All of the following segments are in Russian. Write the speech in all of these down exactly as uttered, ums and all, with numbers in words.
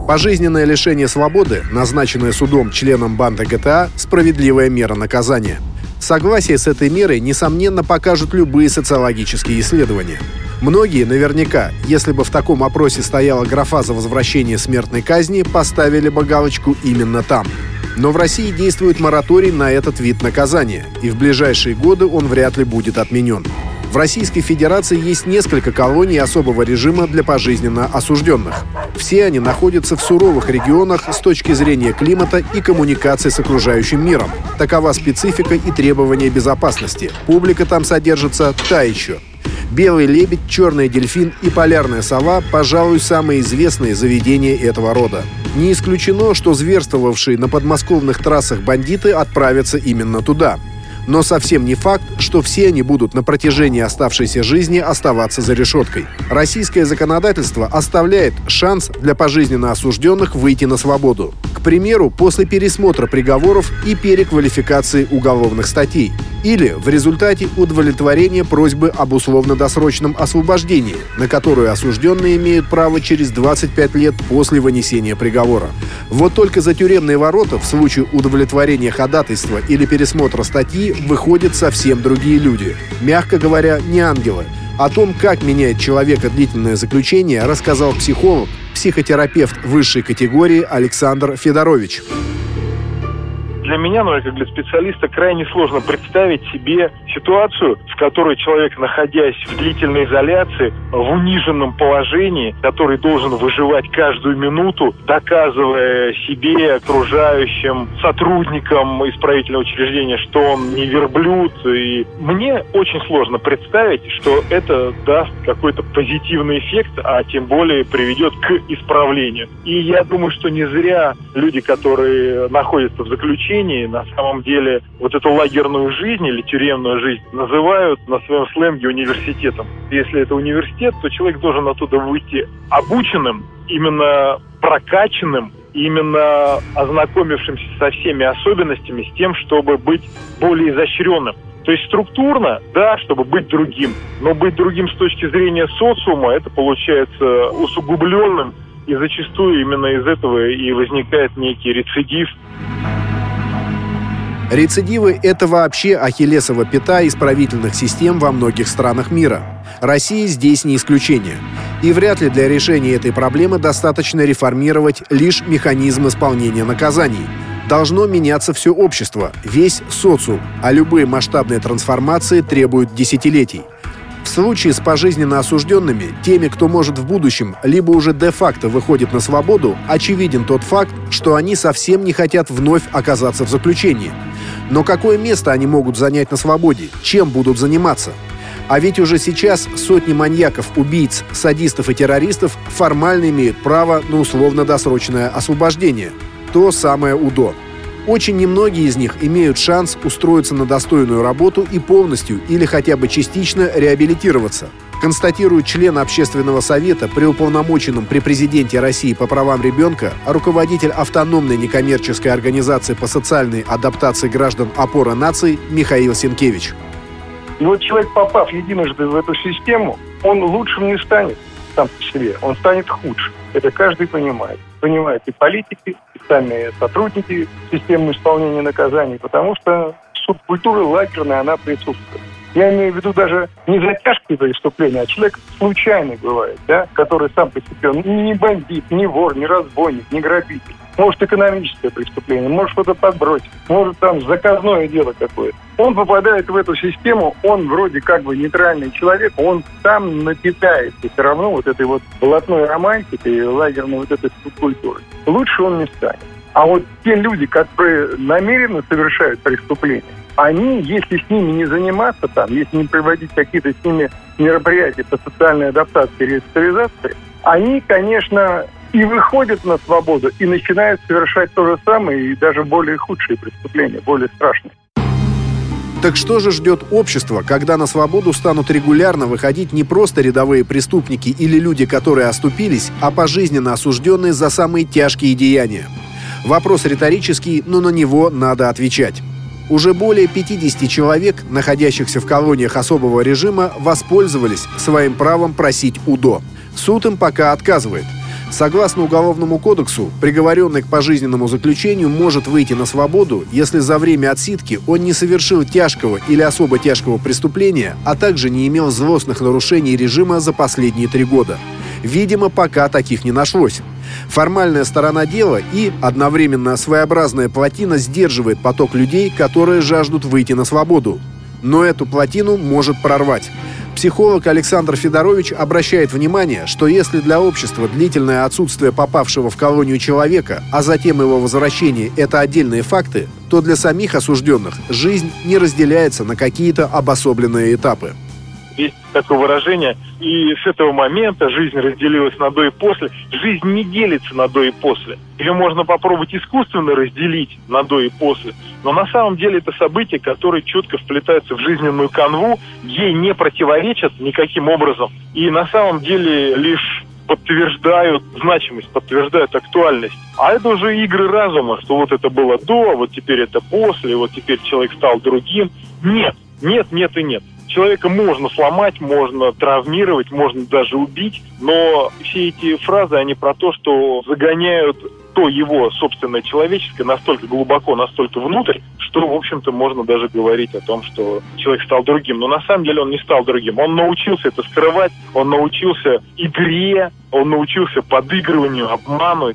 Пожизненное лишение свободы, назначенное судом членам банды ГТА, справедливая мера наказания. Согласие с этой мерой, несомненно, покажут любые социологические исследования. Многие наверняка, если бы в таком опросе стояла графа за возвращение смертной казни, поставили бы галочку именно там. Но в России действует мораторий на этот вид наказания, и в ближайшие годы он вряд ли будет отменен. В Российской Федерации есть несколько колоний особого режима для пожизненно осужденных. Все они находятся в суровых регионах с точки зрения климата и коммуникации с окружающим миром. Такова специфика и требования безопасности. Публика там содержится та еще. Белый лебедь, черный дельфин и полярная сова – пожалуй, самые известные заведения этого рода. Не исключено, что зверствовавшие на подмосковных трассах бандиты отправятся именно туда. Но совсем не факт, что все они будут на протяжении оставшейся жизни оставаться за решеткой. Российское законодательство оставляет шанс для пожизненно осужденных выйти на свободу. К примеру, после пересмотра приговоров и переквалификации уголовных статей. Или в результате удовлетворения просьбы об условно-досрочном освобождении, на которую осужденные имеют право через двадцать пять лет после вынесения приговора. Вот только за тюремные ворота в случае удовлетворения ходатайства или пересмотра статьи выходят совсем другие люди. Мягко говоря, не ангелы. О том, как меняет человека длительное заключение, рассказал психолог, психотерапевт высшей категории Александр Федорович. Для меня, ну, как для специалиста, крайне сложно представить себе ситуацию, в которой человек, находясь в длительной изоляции, в униженном положении, который должен выживать каждую минуту, доказывая себе, окружающим сотрудникам исправительного учреждения, что он не верблюд. И мне очень сложно представить, что это даст какой-то позитивный эффект, а тем более приведет к исправлению. И я думаю, что не зря люди, которые находятся в заключении, на самом деле вот эту лагерную жизнь или тюремную жизнь называют на своем сленге университетом. Если это университет, то человек должен оттуда выйти обученным, именно прокачанным, именно ознакомившимся со всеми особенностями, с тем, чтобы быть более изощренным. То есть структурно, да, чтобы быть другим, но быть другим с точки зрения социума, это получается усугубленным, и зачастую именно из этого и возникает некий рецидив. Рецидивы – это вообще ахиллесова пята исправительных систем во многих странах мира. Россия здесь не исключение. И вряд ли для решения этой проблемы достаточно реформировать лишь механизм исполнения наказаний. Должно меняться все общество, весь социум, а любые масштабные трансформации требуют десятилетий. В случае с пожизненно осужденными, теми, кто может в будущем, либо уже де-факто выходит на свободу, очевиден тот факт, что они совсем не хотят вновь оказаться в заключении. Но какое место они могут занять на свободе? Чем будут заниматься? А ведь уже сейчас сотни маньяков, убийц, садистов и террористов формально имеют право на условно-досрочное освобождение. То самое УДО. Очень немногие из них имеют шанс устроиться на достойную работу и полностью или хотя бы частично реабилитироваться. Констатирует член Общественного совета при уполномоченном при президенте России по правам ребенка, руководитель автономной некоммерческой организации по социальной адаптации граждан «Опора наций» Михаил Сенкевич. И вот человек, попав единожды в эту систему, он лучшим не станет сам по себе, он станет худшим. Это каждый понимает. Понимают и политики, и сами сотрудники системы исполнения наказаний, потому что субкультура лагерная, она присутствует. Я имею в виду даже не за тяжкие преступления, а человек случайный бывает, да, который сам по себе не бандит, не вор, не разбойник, не грабитель. Может, экономическое преступление, может, что-то подбросить, может, там заказное дело какое-то. Он попадает в эту систему, он вроде как бы нейтральный человек, он сам напитается все равно вот этой вот блатной романтикой, лагерной вот этой субкультурой. Лучше он не станет. А вот те люди, которые намеренно совершают преступления, они, если с ними не заниматься там, если не проводить какие-то с ними мероприятия по социальной адаптации и ресоциализации, они, конечно, и выходят на свободу, и начинают совершать то же самое, и даже более худшие преступления, более страшные. Так что же ждет общество, когда на свободу станут регулярно выходить не просто рядовые преступники или люди, которые оступились, а пожизненно осужденные за самые тяжкие деяния? Вопрос риторический, но на него надо отвечать. Уже более пятидесяти человек, находящихся в колониях особого режима, воспользовались своим правом просить УДО. Суд им пока отказывает. Согласно Уголовному кодексу, приговоренный к пожизненному заключению может выйти на свободу, если за время отсидки он не совершил тяжкого или особо тяжкого преступления, а также не имел злостных нарушений режима за последние три года. Видимо, пока таких не нашлось. Формальная сторона дела и одновременно своеобразная плотина сдерживает поток людей, которые жаждут выйти на свободу. Но эту плотину может прорвать. Психолог Александр Федорович обращает внимание, что если для общества длительное отсутствие попавшего в колонию человека, а затем его возвращение – это отдельные факты, то для самих осужденных жизнь не разделяется на какие-то обособленные этапы. Есть такое выражение, и с этого момента жизнь разделилась на до и после. Жизнь не делится на до и после. Ее можно попробовать искусственно разделить на до и после, но на самом деле это события, которые четко вплетаются в жизненную канву, ей не противоречат никаким образом, и на самом деле лишь подтверждают значимость, подтверждают актуальность. А это уже игры разума, что вот это было до, вот теперь это после, вот теперь человек стал другим. Нет, нет, нет и нет. Человека можно сломать, можно травмировать, можно даже убить, но все эти фразы, они про то, что загоняют то его собственное человеческое настолько глубоко, настолько внутрь, что, в общем-то, можно даже говорить о том, что человек стал другим. Но на самом деле он не стал другим. Он научился это скрывать, он научился игре, он научился подыгрыванию, обману.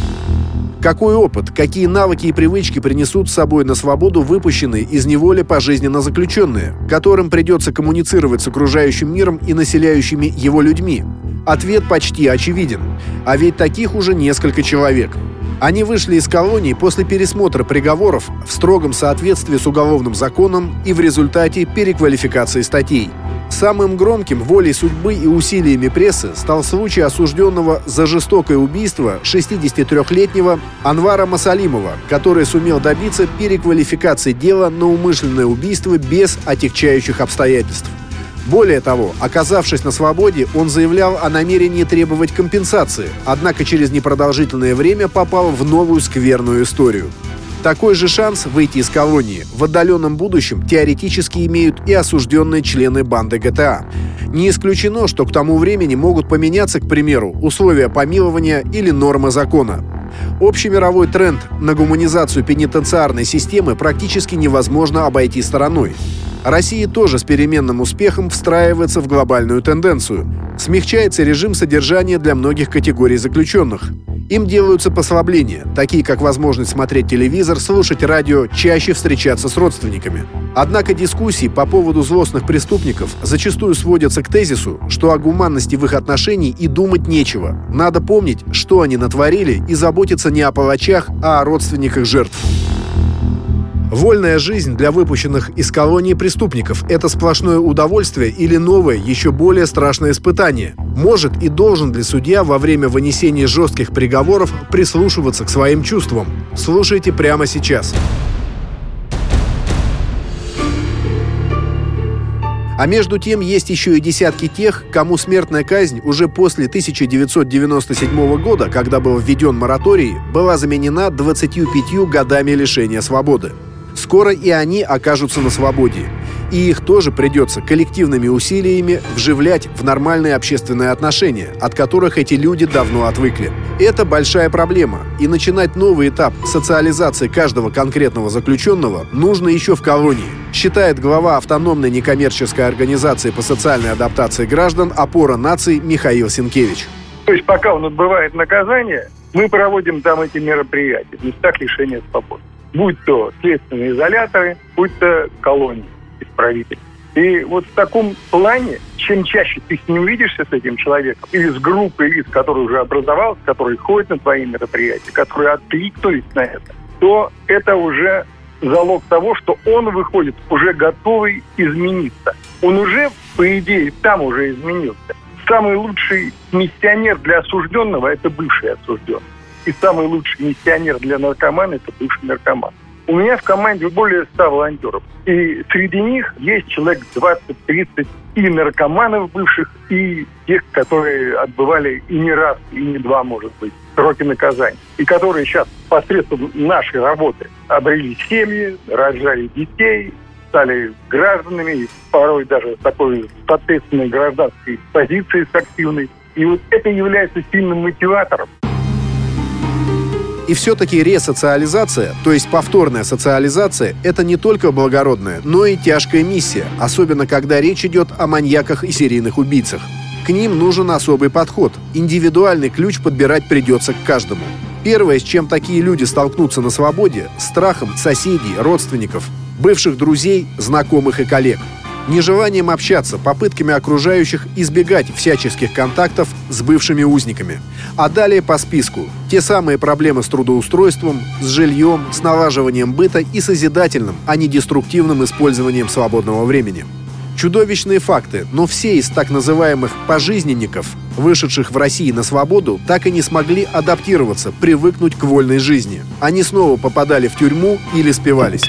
Какой опыт, какие навыки и привычки принесут с собой на свободу выпущенные из неволи пожизненно заключенные, которым придется коммуницировать с окружающим миром и населяющими его людьми? Ответ почти очевиден. А ведь таких уже несколько человек. Они вышли из колонии после пересмотра приговоров в строгом соответствии с уголовным законом и в результате переквалификации статей. Самым громким волей судьбы и усилиями прессы стал случай осужденного за жестокое убийство шестидесятитрёхлетнего Анвара Масалимова, который сумел добиться переквалификации дела на умышленное убийство без отягчающих обстоятельств. Более того, оказавшись на свободе, он заявлял о намерении требовать компенсации, однако через непродолжительное время попал в новую скверную историю. Такой же шанс выйти из колонии в отдаленном будущем теоретически имеют и осужденные члены банды ГТА. Не исключено, что к тому времени могут поменяться, к примеру, условия помилования или нормы закона. Общемировой тренд на гуманизацию пенитенциарной системы практически невозможно обойти стороной. Россия тоже с переменным успехом встраивается в глобальную тенденцию. Смягчается режим содержания для многих категорий заключенных. Им делаются послабления, такие как возможность смотреть телевизор, слушать радио, чаще встречаться с родственниками. Однако дискуссии по поводу злостных преступников зачастую сводятся к тезису, что о гуманности в их отношении и думать нечего. Надо помнить, что они натворили, и заботиться не о палачах, а о родственниках жертв. Вольная жизнь для выпущенных из колонии преступников – это сплошное удовольствие или новое, еще более страшное испытание? Может и должен ли судья во время вынесения жестких приговоров прислушиваться к своим чувствам? Слушайте прямо сейчас. А между тем есть еще и десятки тех, кому смертная казнь уже после тысяча девятьсот девяносто седьмого года, когда был введен мораторий, была заменена двадцатью пятью годами лишения свободы. Скоро и они окажутся на свободе. И их тоже придется коллективными усилиями вживлять в нормальные общественные отношения, от которых эти люди давно отвыкли. Это большая проблема, и начинать новый этап социализации каждого конкретного заключенного нужно еще в колонии, считает глава автономной некоммерческой организации по социальной адаптации граждан «Опора наций» Михаил Сенкевич. То есть пока он отбывает наказание, мы проводим там эти мероприятия в местах лишения свободы. Будь то следственные изоляторы, будь то колонии исправителей. И вот в таком плане, чем чаще ты с ним увидишься, с этим человеком, или с группой лиц, которая уже образовалась, которые ходят на твои мероприятия, которые откликнулись на это, то это уже залог того, что он выходит уже готовый измениться. Он уже, по идее, там уже изменился. Самый лучший миссионер для осужденного – это бывший осужденный. И самый лучший миссионер для наркомана – это бывший наркоман. У меня в команде более ста волонтеров. И среди них есть человек двадцать-тридцать и наркоманов бывших, и тех, которые отбывали и не раз, и не два, может быть, сроки наказания. И которые сейчас посредством нашей работы обрели семьи, рожали детей, стали гражданами, порой даже с такой соответственной гражданской позицией, с активной. И И вот это является сильным мотиватором. И все-таки ресоциализация, то есть повторная социализация, это не только благородная, но и тяжкая миссия, особенно когда речь идет о маньяках и серийных убийцах. К ним нужен особый подход. Индивидуальный ключ подбирать придется к каждому. Первое, с чем такие люди столкнутся на свободе – страхом соседей, родственников, бывших друзей, знакомых и коллег. Нежеланием общаться, попытками окружающих избегать всяческих контактов с бывшими узниками. А далее по списку. Те самые проблемы с трудоустройством, с жильем, с налаживанием быта и созидательным, а не деструктивным использованием свободного времени. Чудовищные факты, но все из так называемых «пожизненников», вышедших в России на свободу, так и не смогли адаптироваться, привыкнуть к вольной жизни. Они снова попадали в тюрьму или спивались.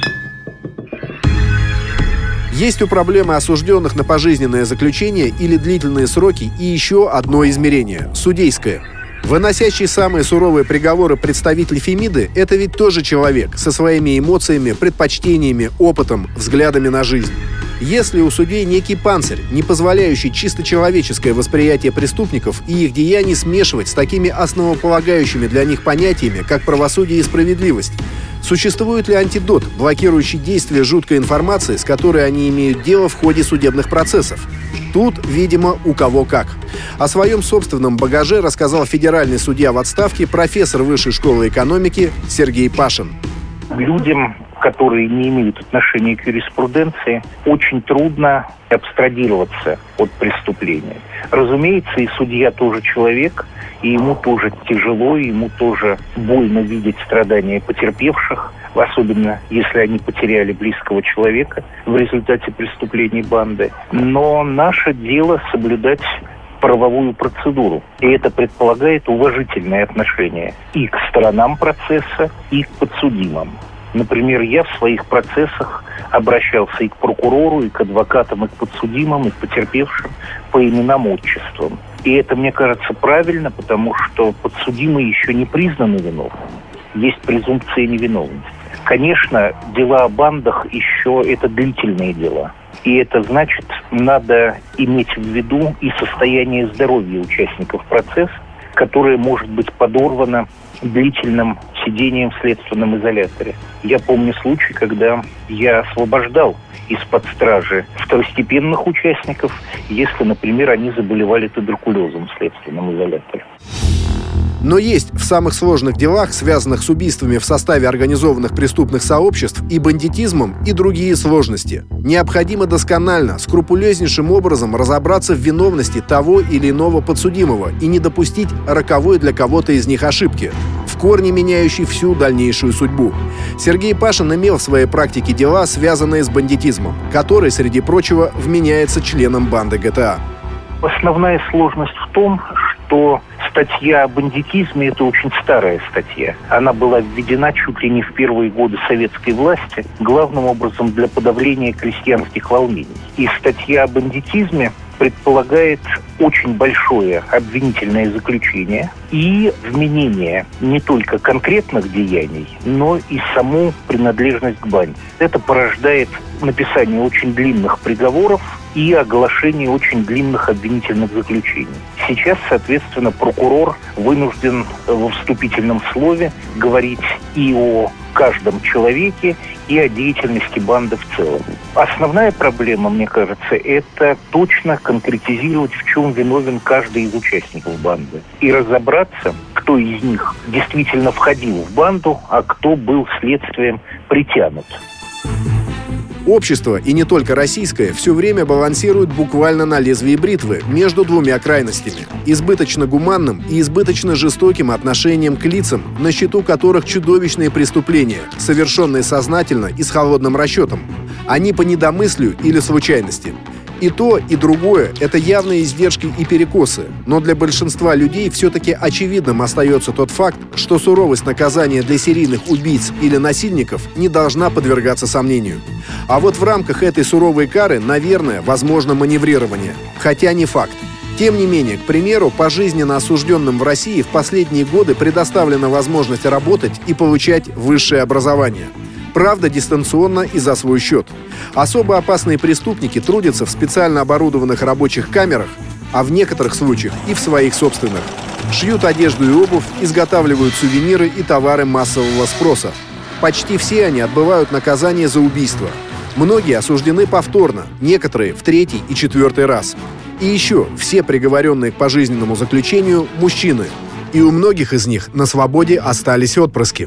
Есть у проблемы осужденных на пожизненное заключение или длительные сроки и еще одно измерение – судейское. Выносящий самые суровые приговоры представитель Фемиды – это ведь тоже человек со своими эмоциями, предпочтениями, опытом, взглядами на жизнь. Если у судей некий панцирь, не позволяющий чисто человеческое восприятие преступников и их деяний смешивать с такими основополагающими для них понятиями, как правосудие и справедливость, существует ли антидот, блокирующий действие жуткой информации, с которой они имеют дело в ходе судебных процессов? Тут, видимо, у кого как. О своем собственном багаже рассказал федеральный судья в отставке, профессор Высшей школы экономики Сергей Пашин. Людям, которые не имеют отношения к юриспруденции, очень трудно абстрагироваться от преступления. Разумеется, и судья тоже человек, и ему тоже тяжело, и ему тоже больно видеть страдания потерпевших, особенно если они потеряли близкого человека в результате преступлений банды. Но наше дело соблюдать правовую процедуру. И это предполагает уважительное отношение и к сторонам процесса, и к подсудимым. Например, я в своих процессах обращался и к прокурору, и к адвокатам, и к подсудимым, и к потерпевшим по именам, отчествам. И это, мне кажется, правильно, потому что подсудимые еще не признаны виновными. Есть презумпция невиновности. Конечно, дела о бандах еще это длительные дела. И это значит, надо иметь в виду и состояние здоровья участников процесса, которое может быть подорвано длительным сидением в следственном изоляторе. Я помню случай, когда я освобождал из-под стражи второстепенных участников, если, например, они заболевали туберкулезом в следственном изоляторе. Но есть в самых сложных делах, связанных с убийствами в составе организованных преступных сообществ и бандитизмом, и другие сложности. Необходимо досконально, скрупулезнейшим образом разобраться в виновности того или иного подсудимого и не допустить роковой для кого-то из них ошибки, в корне меняющей всю дальнейшую судьбу. Сергей Пашин имел в своей практике дела, связанные с бандитизмом, который, среди прочего, вменяется членом банды ГТА. Основная сложность в том, что статья о бандитизме – это очень старая статья. Она была введена чуть ли не в первые годы советской власти, главным образом для подавления крестьянских волнений. И статья о бандитизме предполагает очень большое обвинительное заключение и вменение не только конкретных деяний, но и саму принадлежность к банде. Это порождает написание очень длинных приговоров и оглашение очень длинных обвинительных заключений. Сейчас, соответственно, прокурор вынужден во вступительном слове говорить и о каждом человеке, и о деятельности банды в целом. Основная проблема, мне кажется, это точно конкретизировать, в чем виновен каждый из участников банды. И разобраться, кто из них действительно входил в банду, а кто был следствием притянут. Общество, и не только российское, все время балансирует буквально на лезвии бритвы между двумя крайностями – избыточно гуманным и избыточно жестоким отношением к лицам, на счету которых чудовищные преступления, совершенные сознательно и с холодным расчетом, а не по недомыслию или случайности. И то, и другое – это явные издержки и перекосы, но для большинства людей все-таки очевидным остается тот факт, что суровость наказания для серийных убийц или насильников не должна подвергаться сомнению. А вот в рамках этой суровой кары, наверное, возможно маневрирование, хотя не факт. Тем не менее, к примеру, пожизненно осужденным в России в последние годы предоставлена возможность работать и получать высшее образование. Правда, дистанционно и за свой счет. Особо опасные преступники трудятся в специально оборудованных рабочих камерах, а в некоторых случаях и в своих собственных. Шьют одежду и обувь, изготавливают сувениры и товары массового спроса. Почти все они отбывают наказание за убийство. Многие осуждены повторно, некоторые в третий и четвертый раз. И еще все приговоренные к пожизненному заключению – мужчины. И у многих из них на свободе остались отпрыски.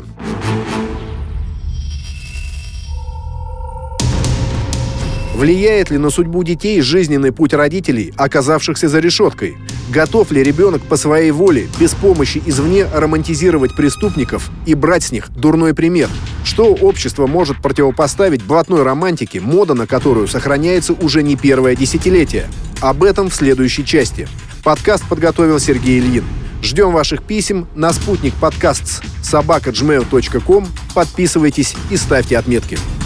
Влияет ли на судьбу детей жизненный путь родителей, оказавшихся за решеткой? Готов ли ребенок по своей воле, без помощи извне, романтизировать преступников и брать с них дурной пример? Что общество может противопоставить блатной романтике, мода на которую сохраняется уже не первое десятилетие? Об этом в следующей части. Подкаст подготовил Сергей Ильин. Ждем ваших писем на спутник подкастс собака джимейл точка ком. Подписывайтесь и ставьте отметки.